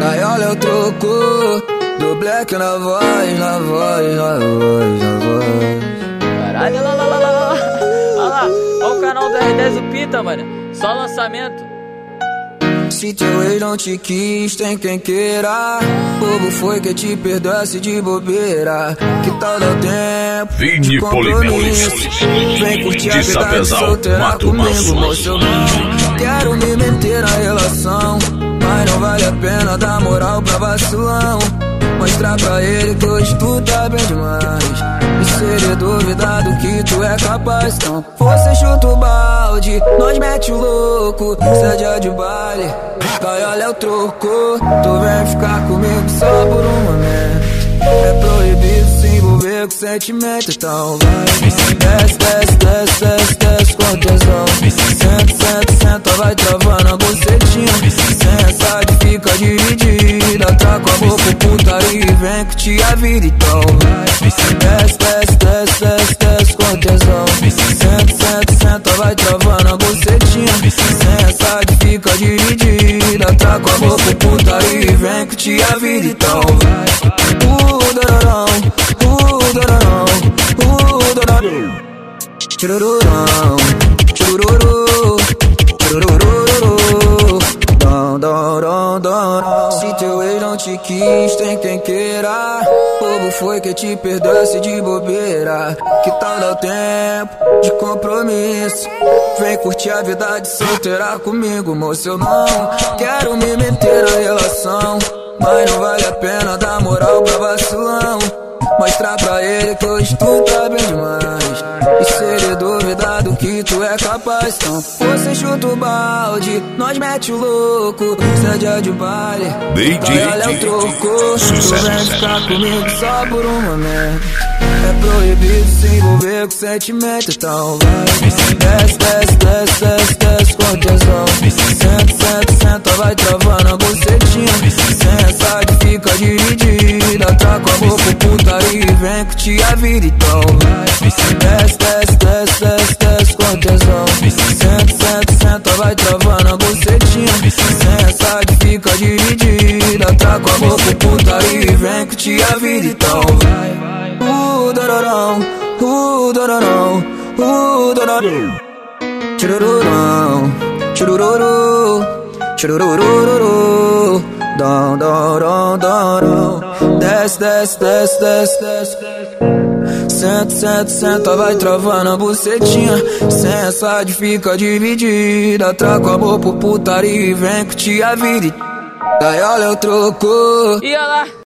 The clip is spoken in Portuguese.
Gaiola eu troco, do black na voz, na voz, na voz, na voz. Caralho, olha lá, olha o canal do R10 o Pita, mano. Só lançamento. Se teu ex não te quis, tem quem queira. Bobo foi que te perdoasse de bobeira. Que tal dar tempo de compromisso? Vem curtir a vida de solteira comigo, moço. Eu não quero me meter na relação, mas não vale a pena dar moral pra vacilão. Mostrar pra ele que hoje tu tá bem demais, e se ele duvidar do que tu é capaz, então você chuta o balde, nós mete o louco. Cê é dia de baile, gaiola é o troco. Tu vem ficar comigo só por um momento. É proibido se envolver com sentimento, então vai. Desce, desce, desce, desce, desce com tesão. Senta, senta, senta, vai travando a bucetinha. Senta, fica dividida, tá com a boca putaria e vem curtir a vida, então vai. Desce, desce, desce, desce, desce com tesão. Senta, senta, senta, vai travando a bucetinha. Senta, fica dividida, tá com a boca putaria e vem curtir a vida, então vai. Churururão, chururu, churururu, dom, dom, dom, dom. Se teu ex não te quis, tem quem queira. Bobo foi que te perdoasse de bobeira. Que tal dar tempo de compromisso? Vem curtir a vida de solteira comigo, moço. Eu não quero me meter na relação, mas não vale a pena dar moral pra vacilão. Mostrar pra ele que hoje tu tá bem demais, e se ele duvidar do que tu é capaz, então você chuta o balde, nós mete o louco. Cê é dia de baile, gaiola é o troco. Tu vem ficar comigo só por um momento. É proibido se envolver com sentimento, então vai. Desce, desce, desce, desce, desce com tesão. Senta, senta, senta, vai travando a bucetinha. Senta, fica dividida, tá com a boca putaria e vem curtir a vida, então vai. Desce, desce, desce, desce, desce com tesão. Senta, senta, senta, vai travando a bucetinha. Senta, fica dividida, tá com a boca putaria e vem curtir a vida, então vai. Dororão, dororão, dororão. Churururão, churururu, churururu, dom, dom, dom, dom. Desce, desce, desce, desce, desce. Senta, senta, senta, vai travando a bucetinha. Sensa, fica dividida, traga o amor por putaria e vem curtir a vida. Gaiola eu troco. E olha lá.